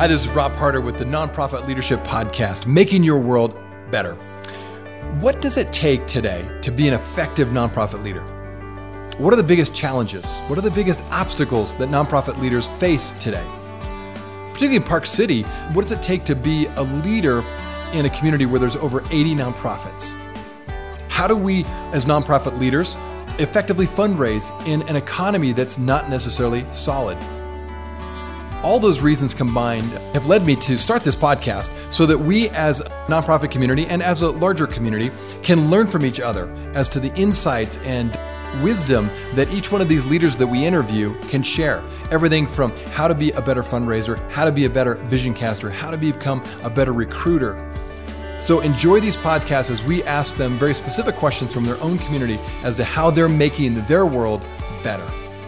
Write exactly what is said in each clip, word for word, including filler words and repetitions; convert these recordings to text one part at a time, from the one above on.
this is Rob Harder with the Nonprofit Leadership Podcast, Making Your World Better. What does it take today to be an effective nonprofit leader? What are the biggest challenges? What are the biggest obstacles that nonprofit leaders face today? Particularly in Park City, what does it take to be a leader in a community where there's over eighty nonprofits? How do we, as nonprofit leaders, effectively fundraise in an economy that's not necessarily solid? All those reasons combined have led me to start this podcast so that we as a nonprofit community and as a larger community can learn from each other as to the insights and wisdom that each one of these leaders that we interview can share. Everything from how to be a better fundraiser, how to be a better vision caster, how to become a better recruiter. So enjoy these podcasts as we ask them very specific questions from their own community as to how they're making their world better.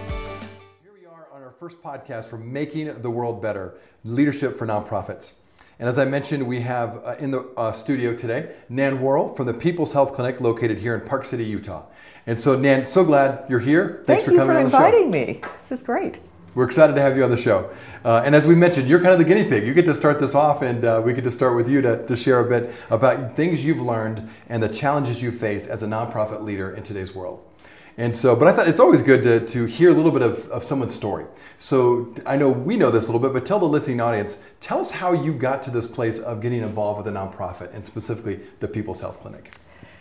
First podcast from Making the World Better, Leadership for Nonprofits. And as I mentioned, we have uh, in the uh, studio today, Nan Worrell from the People's Health Clinic located here in Park City, Utah. And so Nan, so glad you're here. Thanks Thank for coming you on the show. Thank you for inviting me. This is great. We're excited to have you on the show. Uh, and as we mentioned, you're kind of the guinea pig. You get to start this off, and uh, we get to start with you to, to share a bit about things you've learned and the challenges you face as a nonprofit leader in today's world. And so, but I thought it's always good to, to hear a little bit of, of someone's story. So I know we know this a little bit, but tell the listening audience, tell us how you got to this place of getting involved with a nonprofit and specifically the People's Health Clinic.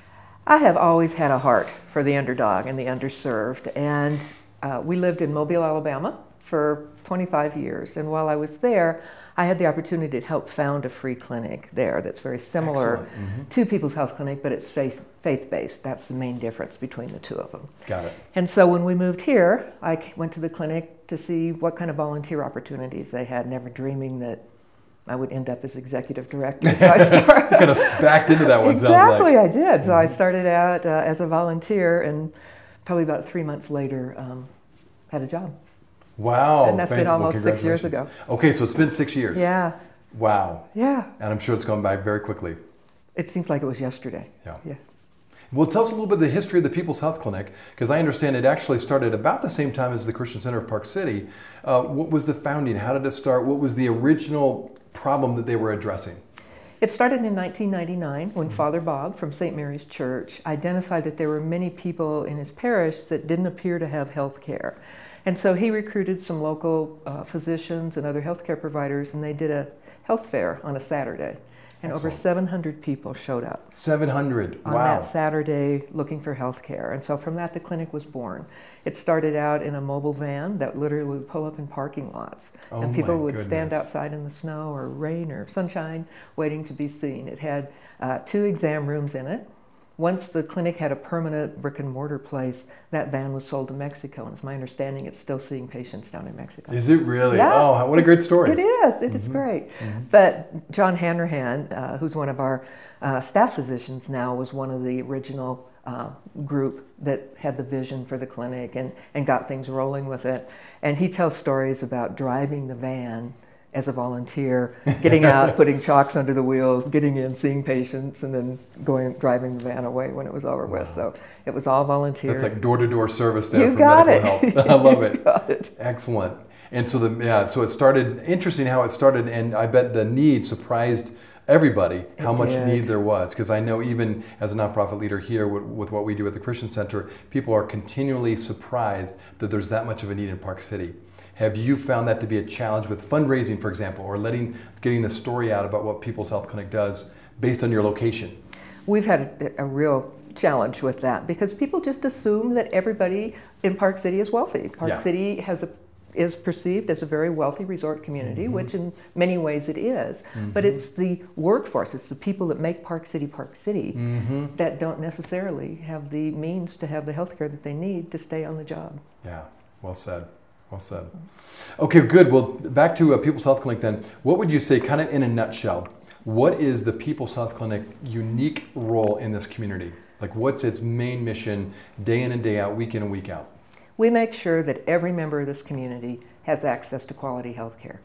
I have always had a heart for the underdog and the underserved. And uh, we lived in Mobile, Alabama for twenty-five years. And while I was there, I had the opportunity to help found a free clinic there that's very similar mm-hmm. to People's Health Clinic, but it's faith, faith-based. That's the main difference between the two of them. Got it. And so when we moved here, I went to the clinic to see what kind of volunteer opportunities they had, never dreaming that I would end up as executive director. So I started, you kind of spacked into that one, exactly, sounds like. I did. So mm-hmm. I started out uh, as a volunteer, and probably about three months later, um, had a job. Wow. And that's been almost six years ago. Okay, so it's been six years. Yeah. Wow. Yeah. And I'm sure it's gone by very quickly. It seems like it was yesterday. Yeah. Yeah. Well, tell us a little bit of the history of the People's Health Clinic, because I understand it actually started about the same time as the Christian Center of Park City. Uh, what was the founding? How did it start? What was the original problem that they were addressing? It started in nineteen ninety-nine when mm-hmm. Father Bob from Saint Mary's Church identified that there were many people in his parish that didn't appear to have health care. And so he recruited some local uh, physicians and other healthcare providers, and they did a health fair on a Saturday. And Excellent. Over seven hundred people showed up. seven hundred, on wow. that Saturday looking for health care. And so from that, the clinic was born. It started out in a mobile van that literally would pull up in parking lots. Oh and people my would goodness. stand outside in the snow or rain or sunshine waiting to be seen. It had uh, two exam rooms in it. Once the clinic had a permanent brick and mortar place, that van was sold to Mexico. And it's my understanding it's still seeing patients down in Mexico. Is it really? Yeah. Oh, what a great story. It is. It mm-hmm. is great. Mm-hmm. But John Hanrahan, uh, who's one of our uh, staff physicians now, was one of the original uh, group that had the vision for the clinic and, and got things rolling with it. And he tells stories about driving the van as a volunteer, getting out, putting chalks under the wheels, getting in, seeing patients, and then going driving the van away when it was over wow. with. So it was all volunteer. That's like door-to-door service there you for got medical it. help. I love it. You got it. Excellent. And so the yeah, so it started. Interesting how it started, and I bet the need surprised everybody how it much did. need there was. Because I know even as a nonprofit leader here with, with what we do at the Christian Center, people are continually surprised that there's that much of a need in Park City. Have you found that to be a challenge with fundraising, for example, or letting getting the story out about what People's Health Clinic does based on your location? We've had a, a real challenge with that because people just assume that everybody in Park City is wealthy. Park yeah. City has a, is perceived as a very wealthy resort community, mm-hmm. which in many ways it is. Mm-hmm. But it's the workforce, it's the people that make Park City Park City mm-hmm. that don't necessarily have the means to have the health care that they need to stay on the job. Yeah, well said. Well said. Okay, good. Well, back to uh, People's Health Clinic then. What would you say, kind of in a nutshell, what is the People's Health Clinic unique role in this community? Like, what's its main mission day in and day out, week in and week out? We make sure that every member of this community has access to quality health care.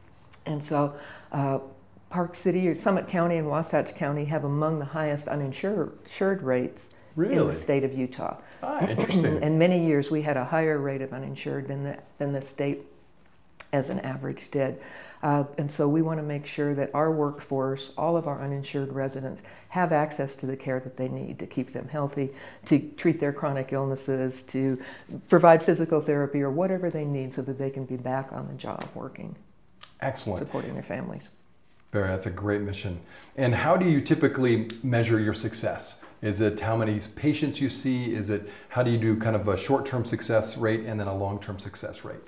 And so uh, Park City, or Summit County and Wasatch County have among the highest uninsured insured rates really? in the state of Utah. Ah, interesting. And many years we had a higher rate of uninsured than the, than the state as an average did. Uh, and so we want to make sure that our workforce, all of our uninsured residents, have access to the care that they need to keep them healthy, to treat their chronic illnesses, to provide physical therapy or whatever they need so that they can be back on the job working. Excellent. Supporting their families. Barry, that's a great mission. And how do you typically measure your success? Is it how many patients you see? Is it how do you do kind of a short-term success rate and then a long-term success rate?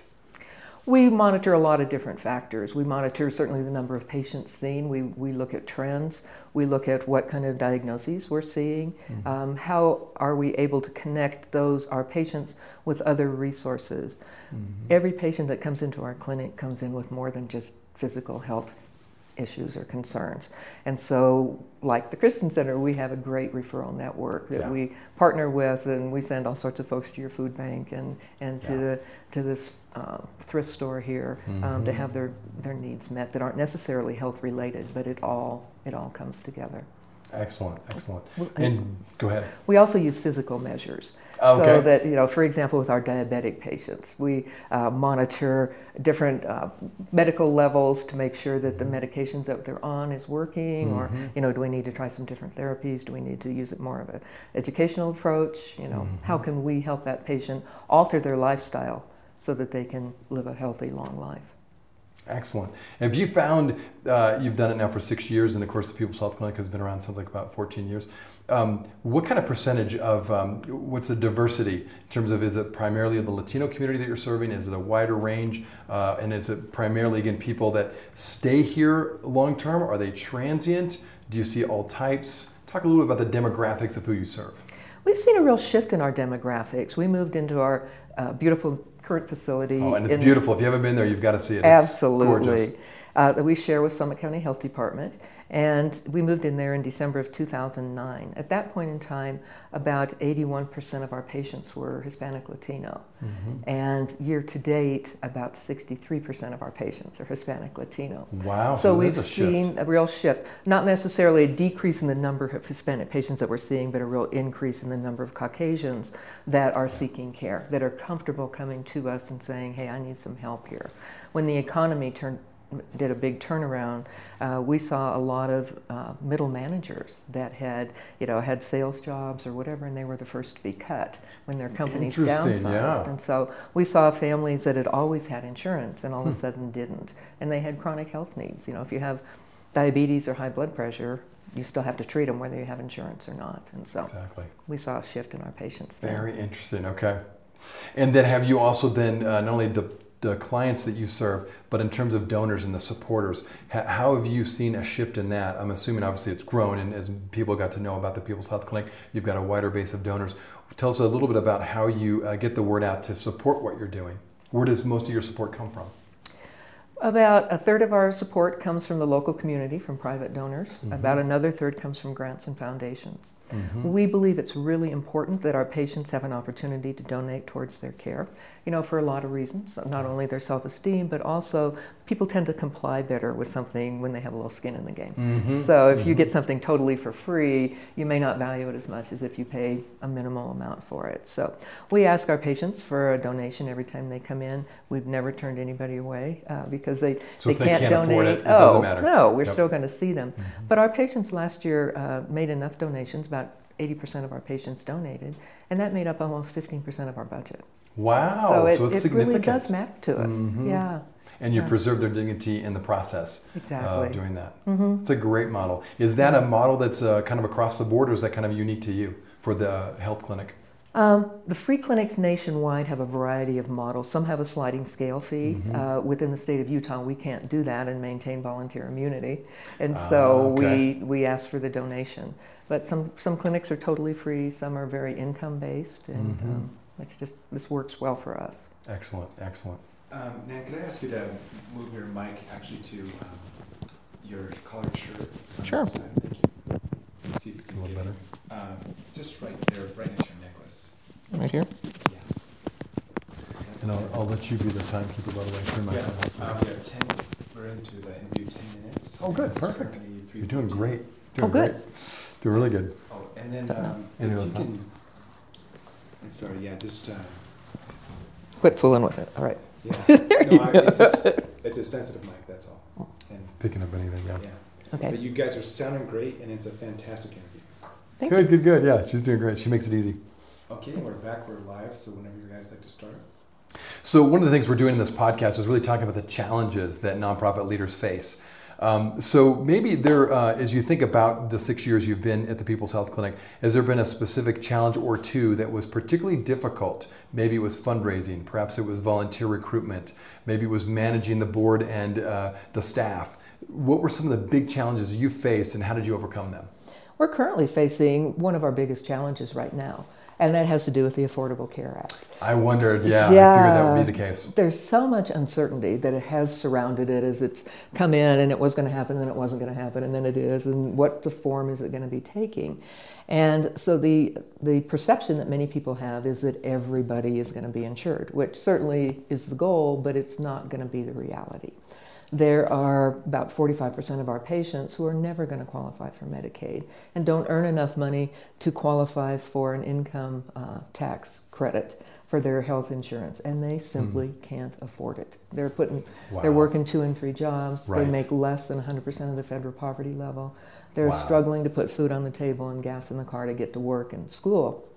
We monitor a lot of different factors. We monitor certainly the number of patients seen. We, we look at trends. We look at what kind of diagnoses we're seeing. Mm-hmm. Um, how are we able to connect those, our patients, with other resources? Mm-hmm. Every patient that comes into our clinic comes in with more than just physical health issues or concerns. And so, like the Christian Center, we have a great referral network that yeah. we partner with, and we send all sorts of folks to your food bank and, and to yeah. the to this uh, thrift store here mm-hmm. um, to have their, their needs met that aren't necessarily health related, but it all it all comes together. Excellent, excellent. And go ahead. We also use physical measures. Okay. So that, you know, for example, with our diabetic patients, we uh, monitor different uh, medical levels to make sure that the medications that they're on is working, mm-hmm. or, you know, do we need to try some different therapies? Do we need to use it more of an educational approach? You know, mm-hmm. how can we help that patient alter their lifestyle so that they can live a healthy, long life? Excellent. Have you found, uh, you've done it now for six years, and of course the People's Health Clinic has been around, sounds like about fourteen years. Um, what kind of percentage of, um, what's the diversity in terms of, is it primarily the Latino community that you're serving? Is it a wider range? Uh, and is it primarily, again, people that stay here long term? Are they transient? Do you see all types? Talk a little bit about the demographics of who you serve. We've seen a real shift in our demographics. We moved into our uh, beautiful current facility. Oh, and it's in, beautiful. If you haven't been there, you've got to see it. It's absolutely. Uh, that we share with Summit County Health Department. And we moved in there in December of two thousand nine. At that point in time, about eighty-one percent of our patients were Hispanic Latino. Mm-hmm. And year to date, about sixty-three percent of our patients are Hispanic Latino. Wow. So, so we've a seen shift. a real shift. Not necessarily a decrease in the number of Hispanic patients that we're seeing, but a real increase in the number of Caucasians that are seeking care, that are comfortable coming to us and saying, hey, I need some help here. When the economy turned did a big turnaround, uh, we saw a lot of uh, middle managers that had, you know, had sales jobs or whatever, and they were the first to be cut when their companies downsized. Yeah. And so we saw families that had always had insurance and all hmm. of a sudden didn't, and they had chronic health needs. You know, if you have diabetes or high blood pressure, you still have to treat them whether you have insurance or not. And so exactly. we saw a shift in our patients there. Very interesting. Okay. And then have you also then uh, not only the the clients that you serve, but in terms of donors and the supporters, how have you seen a shift in that? I'm assuming obviously it's grown, and as people got to know about the People's Health Clinic, you've got a wider base of donors. Tell us a little bit about how you uh, get the word out to support what you're doing. Where does most of your support come from? About a third of our support comes from the local community, from private donors. Mm-hmm. About another third comes from grants and foundations. Mm-hmm. We believe it's really important that our patients have an opportunity to donate towards their care, you know, for a lot of reasons, not only their self-esteem, but also people tend to comply better with something when they have a little skin in the game. Mm-hmm. So if mm-hmm. you get something totally for free, you may not value it as much as if you pay a minimal amount for it. So we ask our patients for a donation every time they come in. We've never turned anybody away uh, because they, so they, if they can't, can't donate. afford it, it oh, doesn't matter. No, we're yep. still going to see them. Mm-hmm. But our patients last year uh, made enough donations, about eighty percent of our patients donated, and that made up almost fifteen percent of our budget. Wow, so it, so it's it significant. It really does matter to us, mm-hmm. yeah. And you yeah. preserve their dignity in the process exactly. of doing that. Mm-hmm. It's a great model. Is that a model that's uh, kind of across the board, or is that kind of unique to you for the health clinic? Um, the free clinics nationwide have a variety of models. Some have a sliding scale fee. Mm-hmm. Uh, within the state of Utah, we can't do that and maintain volunteer immunity. And so uh, okay. we, we ask for the donation. But some, some clinics are totally free, some are very income-based, and mm-hmm. um, it's just, this works well for us. Excellent, excellent. Um, Nan, could I ask you to move your mic actually to um, your collared shirt? Sure. Thank you. Let's see if you can a little get better. it. Um, just right there, right next to your necklace. Right here? Yeah. And I'll, I'll let you be the timekeeper, by the way. Turn my yeah. phone off. Uh, we have ten, we're into the interview ten minutes. Oh, good, perfect. You're doing great. oh, Doing good. Great. Doing really good. Oh, and then no. um, Any if other you thoughts? can, and sorry, yeah, just uh, Quit fooling with it, all right. Yeah. No, I, it's, just, it's a sensitive mic, that's all. And It's picking up anything, yeah. yeah. Okay. But you guys are sounding great, and it's a fantastic interview. Thank Good, you. good, good. Yeah, she's doing great. She makes it easy. Okay, we're back. We're live. So whenever you guys like to start. So one of the things we're doing in this podcast is really talking about the challenges that nonprofit leaders face. Um, so maybe there, uh, as you think about the six years you've been at the People's Health Clinic, has there been a specific challenge or two that was particularly difficult? Maybe it was fundraising, perhaps it was volunteer recruitment, maybe it was managing the board and uh, the staff. What were some of the big challenges you faced and how did you overcome them? We're currently facing one of our biggest challenges right now, and that has to do with the Affordable Care Act. I wondered, yeah, Yeah. I figured that would be the case. There's so much uncertainty that it has surrounded it as it's come in, and it was going to happen, and it wasn't going to happen, and then it is, and what the form is it going to be taking? And so the the perception that many people have is that everybody is going to be insured, which certainly is the goal, but it's not going to be the reality. There are about forty-five percent of our patients who are never going to qualify for Medicaid and don't earn enough money to qualify for an income uh, tax credit for their health insurance, and they simply mm. can't afford it. They're putting, wow. they're working two and three jobs. Right. They make less than one hundred percent of the federal poverty level. They're wow. struggling to put food on the table and gas in the car to get to work and school.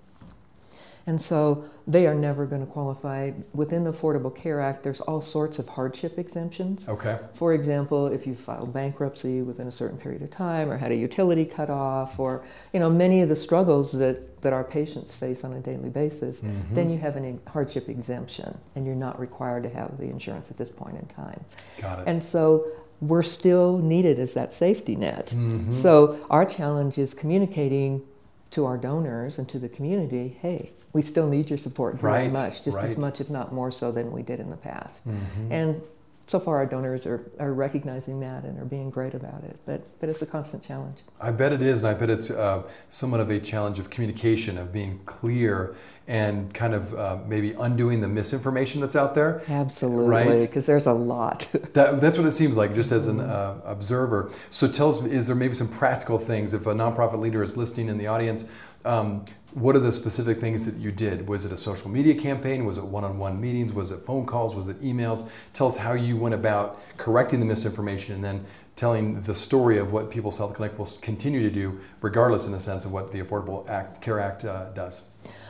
And so they are never going to qualify. Within the Affordable Care Act, there's all sorts of hardship exemptions. Okay. For example, if you filed bankruptcy within a certain period of time or had a utility cut off or, you know, many of the struggles that, that our patients face on a daily basis, mm-hmm. then you have a hardship exemption and you're not required to have the insurance at this point in time. Got it. And so we're still needed as that safety net. Mm-hmm. So our challenge is communicating to our donors and to the community, hey, we still need your support very right, much, just right. as much, if not more so, than we did in the past. Mm-hmm. And so far, our donors are, are recognizing that and are being great about it. But but it's a constant challenge. I bet it is, and I bet it's uh, somewhat of a challenge of communication, of being clear and kind of uh, maybe undoing the misinformation that's out there. Absolutely, because there's a lot. that, that's what it seems like, just as an uh, observer. So tell us, is there maybe some practical things, if a nonprofit leader is listening in the audience, um, what are the specific things that you did? Was it a social media campaign? Was it one-on-one meetings? Was it phone calls? Was it emails? Tell us how you went about correcting the misinformation and then telling the story of what People's Health Clinic will continue to do, regardless in a sense of what the Affordable Act, Care Act uh, does.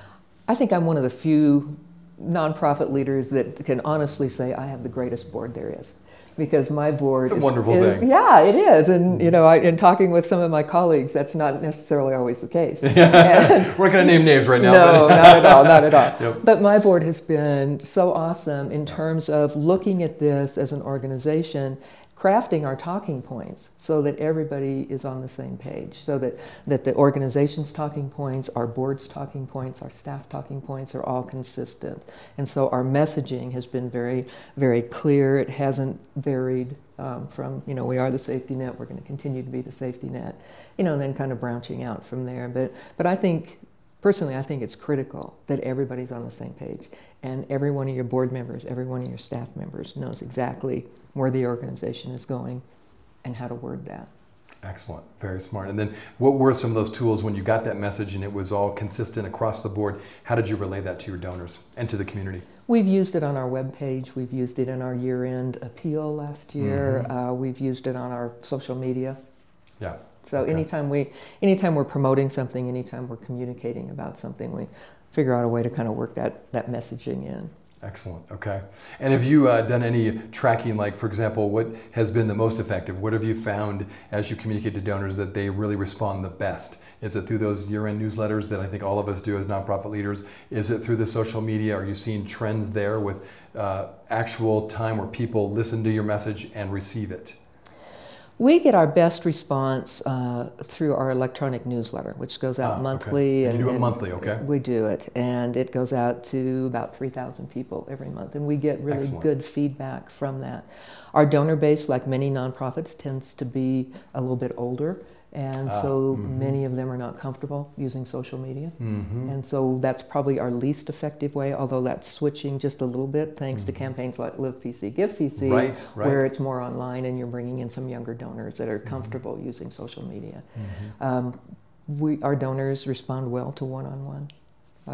I think I'm one of the few nonprofit leaders that can honestly say I have the greatest board there is. Because my board it's a is, wonderful is, thing. Yeah, it is. And, you know, I, in talking with some of my colleagues, that's not necessarily always the case. And, we're not going to name names right now. No, but. not at all, not at all. Yep. But my board has been so awesome in terms of looking at this as an organization, crafting our talking points so that everybody is on the same page, so that, that the organization's talking points, our board's talking points, our staff talking points are all consistent. And so our messaging has been very, very clear. It hasn't varied um, from, you know, we are the safety net, we're going to continue to be the safety net, you know, and then kind of branching out from there. But, but I think, personally, I think it's critical that everybody's on the same page. And every one of your board members, every one of your staff members knows exactly where the organization is going and how to word that. Excellent, very smart. And then what were some of those tools when you got that message and it was all consistent across the board? How did you relay that to your donors and to the community? We've used it on our webpage. We've used it in our year-end appeal last year. Mm-hmm. Uh, we've used it on our social media. Yeah. So okay. anytime we, anytime we're promoting something, anytime we're communicating about something, we figure out a way to kind of work that, that messaging in. Excellent, okay. And have you uh, done any tracking, like for example, what has been the most effective? What have you found as you communicate to donors that they really respond the best? Is it through those year-end newsletters that I think all of us do as nonprofit leaders? Is it through the social media? Are you seeing trends there with uh, actual time where people listen to your message and receive it? We get our best response uh, through our electronic newsletter, which goes out ah, monthly. Okay. And you do it and monthly, okay? We do it, and it goes out to about three thousand people every month, and we get really Excellent. good feedback from that. Our donor base, like many nonprofits, tends to be a little bit older, and ah, so mm-hmm. many of them are not comfortable using social media. Mm-hmm. And so that's probably our least effective way, although that's switching just a little bit thanks mm-hmm. to campaigns like Live P C, Give P C, right, right. where it's more online and you're bringing in some younger donors that are comfortable mm-hmm. using social media. Mm-hmm. Um, we, our donors respond well to one-on-one. Like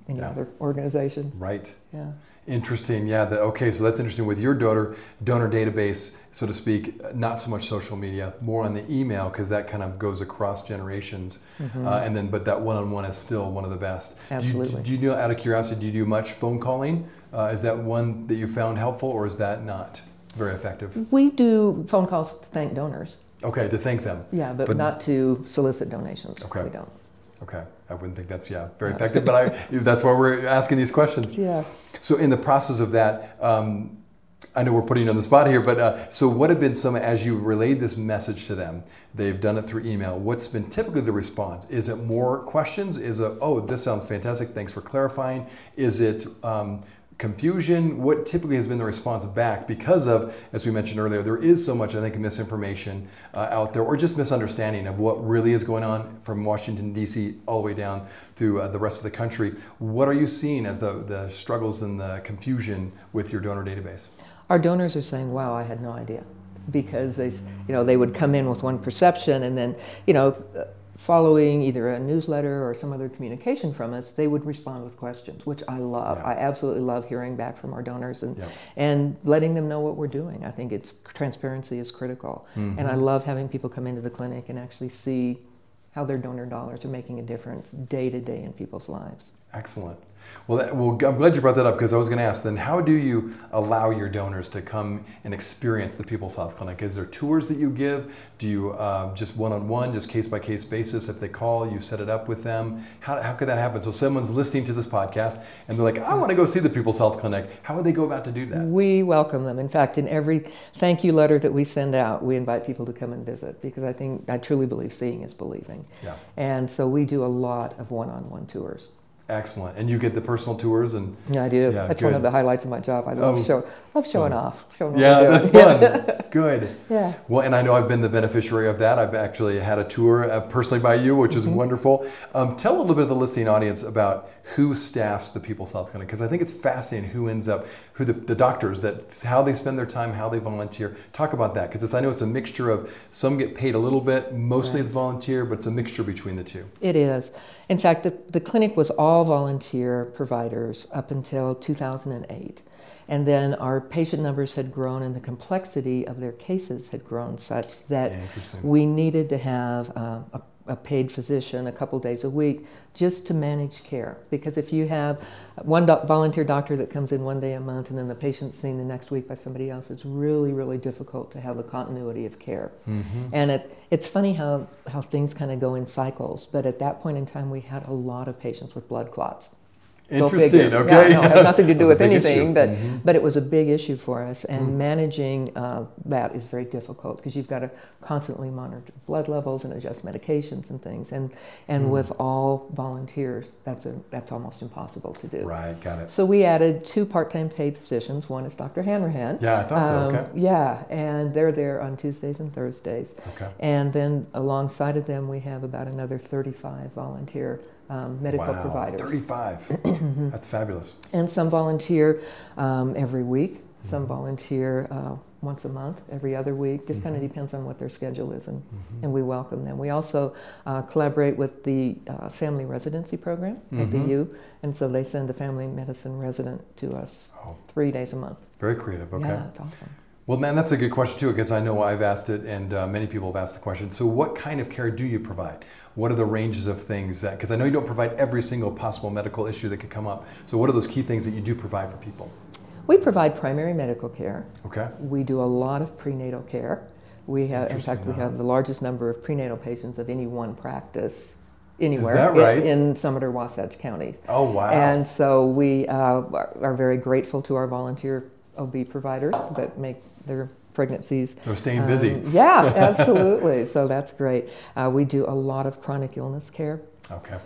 any Yeah. other organization. Right. Yeah. Interesting. Yeah. The, okay. So that's interesting with your donor donor database, so to speak. Not so much social media, more on the email, because that kind of goes across generations. Mm-hmm. Uh, and then, but that one-on-one is still one of the best. Absolutely. Do you, do you know, out of curiosity, do you do much phone calling? Uh, is that one that you found helpful, or is that not very effective? We do phone calls to thank donors. Okay, to thank them. Yeah, but, But- not to solicit donations. Okay. We don't. Okay, I wouldn't think that's yeah very effective, but I that's why we're asking these questions. Yeah. So in the process of that, um, I know we're putting you on the spot here, but uh, so what have been some, as you've relayed this message to them, they've done it through email, what's been typically the response? Is it more questions? Is it, oh, this sounds fantastic, thanks for clarifying? Is it um, confusion? What typically has been the response back? Because of, as we mentioned earlier, there is so much, I think, misinformation uh, out there, or just misunderstanding of what really is going on from Washington, D C all the way down through uh, the rest of the country. What are you seeing as the, the struggles and the confusion with your donor database? Our donors are saying, wow, I had no idea. Because they, you know, they would come in with one perception, and then, you know, following either a newsletter or some other communication from us, they would respond with questions, which I love. Yeah. I absolutely love hearing back from our donors and, Yeah. and letting them know what we're doing. I think it's transparency is critical. Mm-hmm. And I love having people come into the clinic and actually see how their donor dollars are making a difference day to day in people's lives. Excellent. Well, that, well, I'm glad you brought that up, because I was going to ask then, how do you allow your donors to come and experience the People's Health Clinic? Is there tours that you give? Do you uh, just one-on-one, just case-by-case basis? If they call, you set it up with them? How, how could that happen? So someone's listening to this podcast and they're like, I want to go see the People's Health Clinic. How would they go about to do that? We welcome them. In fact, in every thank you letter that we send out, we invite people to come and visit, because I think, I truly believe seeing is believing. Yeah. And so we do a lot of one-on-one tours. Excellent. And you get the personal tours and Yeah, I do. Yeah, that's one good. of the highlights of my job. I love Oh, show, love showing fun. off. Showing what yeah, we're that's doing. fun. Good. Yeah. Well, and I know I've been the beneficiary of that. I've actually had a tour uh, personally by you, which is Mm-hmm. wonderful. Um, tell a little bit of the listening audience about who staffs the People's Health Clinic, because I think it's fascinating who ends up, who the, the doctors, that how they spend their time, how they volunteer. Talk about that, because I know it's a mixture of, some get paid a little bit, mostly Right. it's volunteer, but it's a mixture between the two. It is. In fact, the, the clinic was all volunteer providers up until two thousand eight. And then our patient numbers had grown and the complexity of their cases had grown such that Yeah, interesting. we needed to have uh, a, a paid physician a couple days a week just to manage care. Because if you have one do- volunteer doctor that comes in one day a month and then the patient's seen the next week by somebody else, it's really, really difficult to have the continuity of care. Mm-hmm. And it, it's funny how, how things kind of go in cycles, but at that point in time we had a lot of patients with blood clots. Go Interesting. figure. Okay. Yeah, no, it has nothing to do That's a with big anything, issue. but Mhm. but it was a big issue for us, and Mm. managing uh, that is very difficult because you've got to constantly monitor blood levels and adjust medications and things, and and Mm. with all volunteers, that's a that's almost impossible to do. Right, got it. So we added two part-time paid physicians. One is Doctor Hanrahan. Yeah, I thought so. Um, Okay. Yeah, and they're there on Tuesdays and Thursdays. Okay. And then alongside of them, we have about another thirty-five volunteer um, medical Wow, providers. thirty-five. That's fabulous. And some volunteer um, every week, some Mm-hmm. volunteer uh, once a month, every other week. Just kind of Mhm. depends on what their schedule is, and, Mhm. and we welcome them. We also uh, collaborate with the uh, family residency program at the Mhm. U, and so they send a family medicine resident to us Oh, three days a month. very creative. Okay. Yeah, it's awesome. Well, man, that's a good question too, because I know I've asked it, and uh, many people have asked the question. So, what kind of care do you provide? What are the ranges of things that? Because I know you don't provide every single possible medical issue that could come up. So, what are those key things that you do provide for people? We provide primary medical care. Okay. We do a lot of prenatal care. We have, in fact, we Interesting, have the largest number of prenatal patients of any one practice anywhere that right? in, in Summit or Wasatch counties. Oh, wow. And so we uh, are very grateful to our volunteer O B providers that make their pregnancies. They're staying busy. Um, yeah, absolutely. So that's great. Uh, we do a lot of chronic illness care. Okay.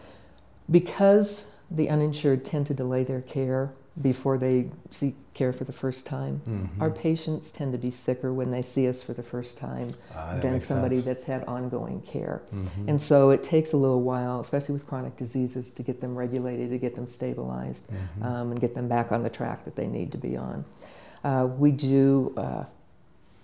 Because the uninsured tend to delay their care before they seek care for the first time, Mhm. our patients tend to be sicker when they see us for the first time Ah, that than makes somebody sense. that's had ongoing care. Mhm. And so it takes a little while, especially with chronic diseases, to get them regulated, to get them stabilized, Mhm. um, and get them back on the track that they need to be on. Uh, we do uh,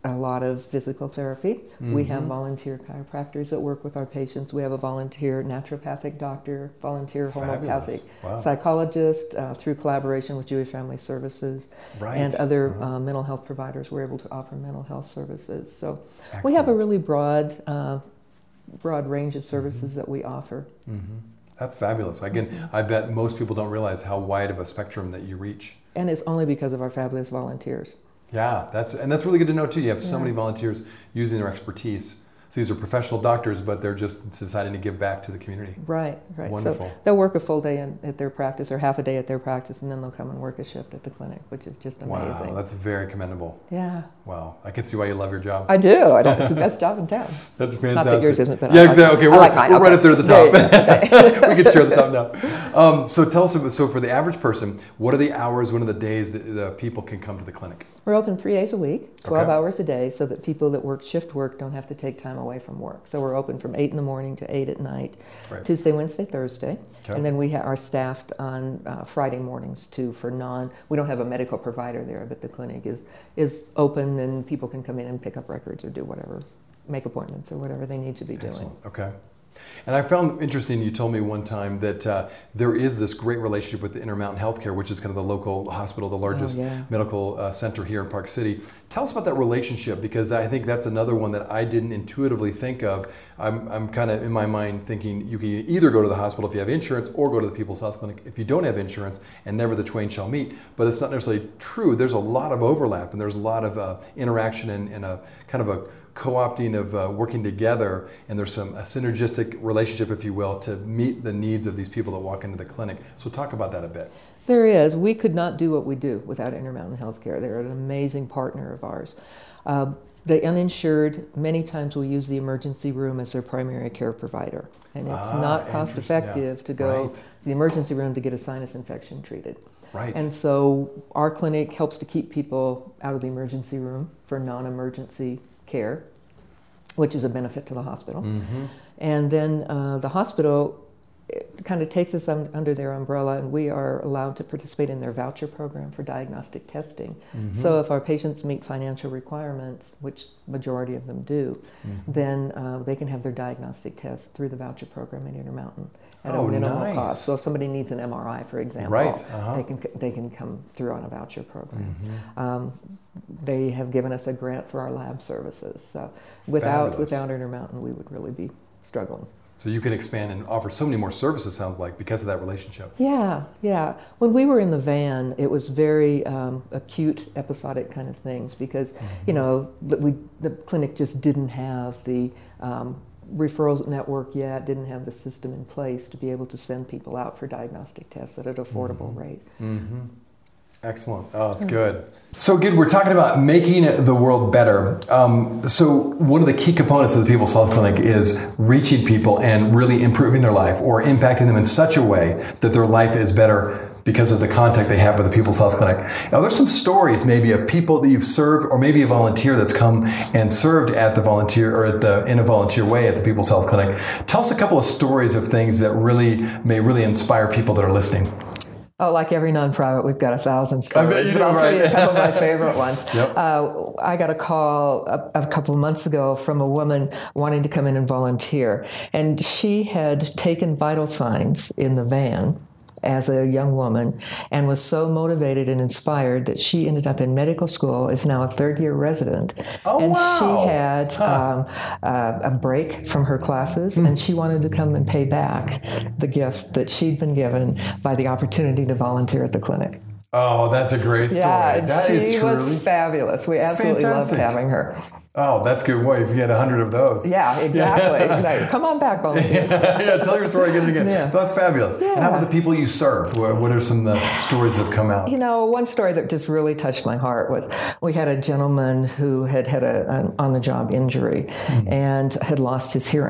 a lot of physical therapy. Mm-hmm. We have volunteer chiropractors that work with our patients. We have a volunteer naturopathic doctor, volunteer homeopathic wow. psychologist, uh, through collaboration with Jewish Family Services right. and other mm-hmm. uh, mental health providers. We're able to offer mental health services. So Excellent. we have a really broad, uh, broad range of services mm-hmm. that we offer. Mm-hmm. That's fabulous. Again, mm-hmm. I bet most people don't realize how wide of a spectrum that you reach. And it's only because of our fabulous volunteers. Yeah, that's and that's really good to know too. You have so yeah. many volunteers using their expertise. So these are professional doctors, but they're just deciding to give back to the community. Right, right. Wonderful. So they'll work a full day in, at their practice or half a day at their practice, and then they'll come and work a shift at the clinic, which is just amazing. Wow, that's very commendable. Yeah. Wow, I can see why you love your job. I do. I don't, it's the best job in town. That's fantastic. Not that yours isn't, but yeah, I like exactly. Okay, we're, like mine. we're okay. right up there at the top. Okay. We can share the top now. Um, so tell us, so for the average person, what are the hours, what are the days that the people can come to the clinic? We're open three days a week, twelve okay. hours a day, so that people that work shift work don't have to take time away from work. So we're open from eight in the morning to eight at night, right. Tuesday, Wednesday, Thursday. Okay. And then we ha- are staffed on uh, Friday mornings too for non, we don't have a medical provider there, but the clinic is, is open and people can come in and pick up records or do whatever, make appointments or whatever they need to be Excellent. doing. Okay. And I found interesting, you told me one time that uh, there is this great relationship with the Intermountain Healthcare, which is kind of the local hospital, the largest oh, yeah. medical uh, center here in Park City. Tell us about that relationship, because I think that's another one that I didn't intuitively think of. I'm, I'm kind of in my mind thinking you can either go to the hospital if you have insurance or go to the People's Health Clinic if you don't have insurance, and never the twain shall meet. But it's not necessarily true. There's a lot of overlap and there's a lot of uh, interaction and, and a kind of a co-opting of uh, working together, and there's some a synergistic relationship, if you will, to meet the needs of these people that walk into the clinic. So talk about that a bit. There is. We could not do what we do without Intermountain Healthcare. They're an amazing partner of ours. Uh, the uninsured, many times will use the emergency room as their primary care provider. And it's ah, not cost effective yeah. to go right. to the emergency room to get a sinus infection treated. Right. And so our clinic helps to keep people out of the emergency room for non-emergency care, which is a benefit to the hospital. Mm-hmm. And then uh, the hospital kind of takes us un- under their umbrella, and we are allowed to participate in their voucher program for diagnostic testing. Mm-hmm. So if our patients meet financial requirements, which majority of them do, mm-hmm. then uh, they can have their diagnostic test through the voucher program at Intermountain at oh, a minimal nice. cost. So if somebody needs an M R I, for example, right. uh-huh. they can they can come through on a voucher program. Mm-hmm. Um, they have given us a grant for our lab services. So without Fabulous. without Intermountain, we would really be struggling. So you can expand and offer so many more services, sounds like, because of that relationship. Yeah, yeah. When we were in the van, it was very um, acute, episodic kind of things because, mm-hmm. you know, we the clinic just didn't have the um, referrals network yet, didn't have the system in place to be able to send people out for diagnostic tests at an affordable mm-hmm. rate. Mm-hmm. Excellent. Oh, that's good. So good. We're talking about making the world better. Um, so one of the key components of the People's Health Clinic is reaching people and really improving their life or impacting them in such a way that their life is better because of the contact they have with the People's Health Clinic. Now, there's some stories maybe of people that you've served, or maybe a volunteer that's come and served at the volunteer or at the in a volunteer way at the People's Health Clinic. Tell us a couple of stories of things that really may really inspire people that are listening. Oh, like every nonprofit, we've got a thousand stories, I bet you but do, I'll right? tell you a couple of my favorite ones. Yep. Uh, I got a call a, a couple of months ago from a woman wanting to come in and volunteer, and she had taken vital signs in the van as a young woman and was so motivated and inspired that she ended up in medical school, is now a third-year resident. Oh, and wow. she had huh. um, uh, a break from her classes, mm. and she wanted to come and pay back the gift that she'd been given by the opportunity to volunteer at the clinic. Oh, that's a great story. Yeah, that she is truly was fabulous. We absolutely fantastic. loved having her. Oh, that's good. Well, if you had a hundred of those. Yeah, exactly. exactly. Come on back, volunteers. yeah, yeah, tell your story again and again. Yeah. That's fabulous. Yeah. And how about the people you serve? What, what are some of the stories that have come out? You know, one story that just really touched my heart was we had a gentleman who had had a, an on-the-job injury mm-hmm. and had lost his hearing.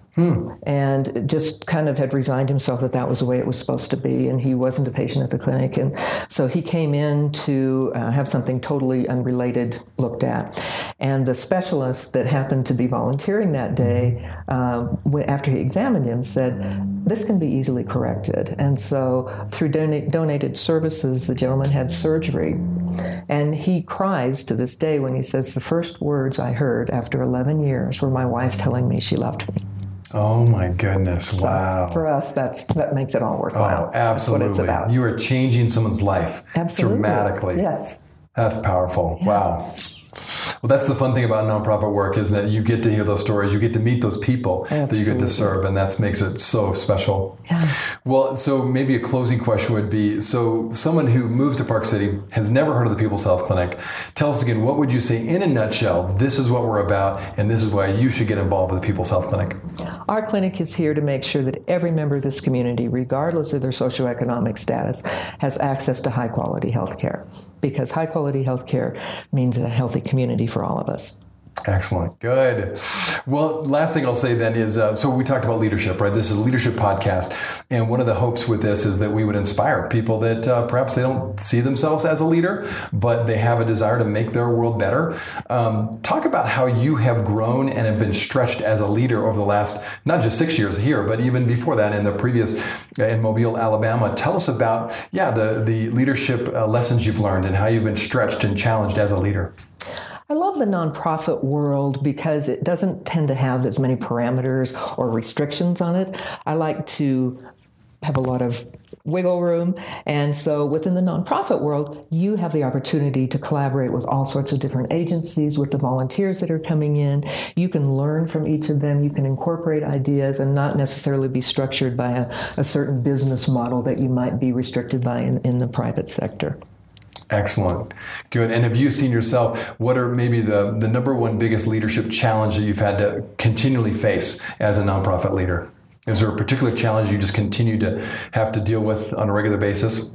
Hmm. And just kind of had resigned himself that that was the way it was supposed to be, and he wasn't a patient at the clinic. And so he came in to uh, have something totally unrelated looked at. And the specialist that happened to be volunteering that day, um, after he examined him, said, this can be easily corrected. And so through donate, donated services, the gentleman had surgery. And he cries to this day when he says, the first words I heard after eleven years were my wife telling me she loved me. Oh my goodness! So wow. For us, that's that makes it all worthwhile. Oh, absolutely. That's what it's about. You are changing someone's life Absolutely. dramatically. Yes. That's powerful. Yeah. Wow. Well, that's the fun thing about nonprofit work, is that you get to hear those stories, you get to meet those people Absolutely. that you get to serve, and that makes it so special. Yeah. Well, so maybe a closing question would be, so someone who moves to Park City, has never heard of the People's Health Clinic, tell us again, what would you say in a nutshell, this is what we're about, and this is why you should get involved with the People's Health Clinic? Our clinic is here to make sure that every member of this community, regardless of their socioeconomic status, has access to high-quality health care, because high-quality health care means a healthy community for all of us. Excellent. Good. Well, last thing I'll say then is, uh, so we talked about leadership, right? This is a leadership podcast. And one of the hopes with this is that we would inspire people that uh, perhaps they don't see themselves as a leader, but they have a desire to make their world better. Um, talk about how you have grown and have been stretched as a leader over the last, not just six years here, but even before that in the previous, uh, in Mobile, Alabama. Tell us about, yeah, the, the leadership uh, lessons you've learned and how you've been stretched and challenged as a leader. I love the nonprofit world because it doesn't tend to have as many parameters or restrictions on it. I like to have a lot of wiggle room. And so within the nonprofit world, you have the opportunity to collaborate with all sorts of different agencies, with the volunteers that are coming in. You can learn from each of them. You can incorporate ideas and not necessarily be structured by a, a certain business model that you might be restricted by in, in the private sector. Excellent. Good. And have you seen yourself, what are maybe the, the number one biggest leadership challenge that you've had to continually face as a nonprofit leader? Is there a particular challenge you just continue to have to deal with on a regular basis?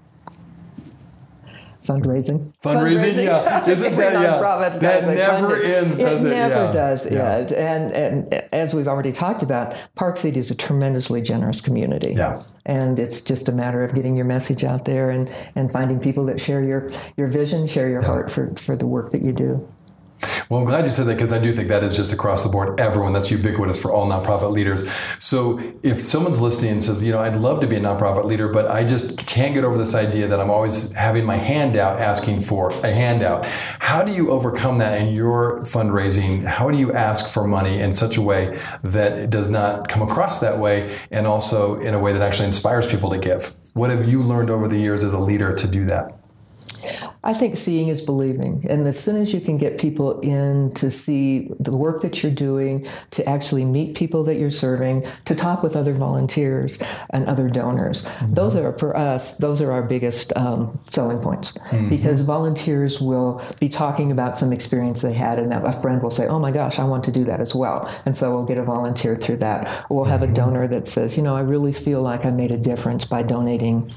Fundraising. Fundraising, Fundraising. yeah. Isn't that, yeah. That never ends, does it? It never yeah. does, yeah. yeah. And, and as we've already talked about, Park City is a tremendously generous community. Yeah. And it's just a matter of getting your message out there and, and finding people that share your, your vision, share your yeah. heart for, for the work that you do. Well, I'm glad you said that, because I do think that is just across the board, everyone. That's ubiquitous for all nonprofit leaders. So if someone's listening and says, you know, I'd love to be a nonprofit leader, but I just can't get over this idea that I'm always having my hand out asking for a handout. How do you overcome that in your fundraising? How do you ask for money in such a way that it does not come across that way, and also in a way that actually inspires people to give? What have you learned over the years as a leader to do that? I think seeing is believing. And as soon as you can get people in to see the work that you're doing, to actually meet people that you're serving, to talk with other volunteers and other donors, mm-hmm. those are, for us, those are our biggest um, selling points. Mm-hmm. Because volunteers will be talking about some experience they had, and a friend will say, oh my gosh, I want to do that as well. And so we'll get a volunteer through that. Or we'll have mm-hmm. a donor that says, you know, I really feel like I made a difference by donating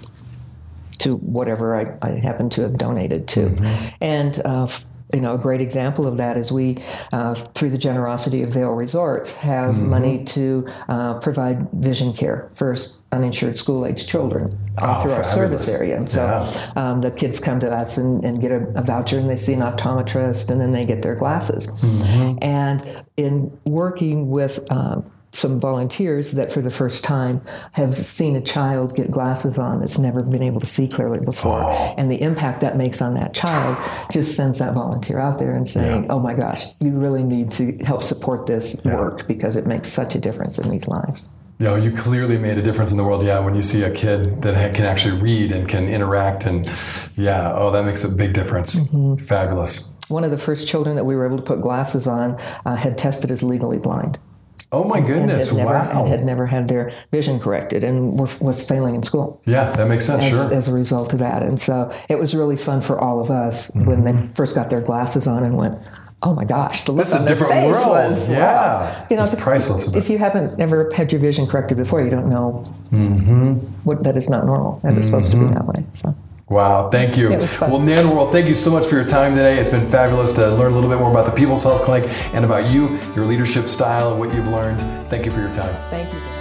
to whatever I, I happen to have donated to. Mm-hmm. And, uh, you know, a great example of that is we, uh, through the generosity of Vail Resorts, have mm-hmm. money to uh, provide vision care for uninsured school-age children all oh, through our fabulous. service area. And so yeah. um, the kids come to us and, and get a, a voucher, and they see an optometrist, and then they get their glasses. Mm-hmm. And in working with uh, some volunteers that for the first time have seen a child get glasses on that's never been able to see clearly before. Oh. And the impact that makes on that child just sends that volunteer out there and saying, yeah. oh my gosh, you really need to help support this yeah. work, because it makes such a difference in these lives. You know, you clearly made a difference in the world, yeah, when you see a kid that can actually read and can interact, and yeah, oh, that makes a big difference. Mm-hmm. Fabulous. One of the first children that we were able to put glasses on uh, had tested as legally blind. Oh my goodness! And had never, wow. And had never had their vision corrected, and were, was failing in school. Yeah, that makes sense. As, sure. As a result of that, and so it was really fun for all of us mm-hmm. when they first got their glasses on and went, "Oh my gosh, the look That's on a their different face world. was yeah, wow." You know, it's priceless. If you haven't ever had your vision corrected before, you don't know mm-hmm. what that is not normal, and mm-hmm. it's supposed to be that way. So. Wow, thank you. It was fun. Well, Nan Worrell, thank you so much for your time today. It's been fabulous to learn a little bit more about the People's Health Clinic and about you, your leadership style, and what you've learned. Thank you for your time. Thank you.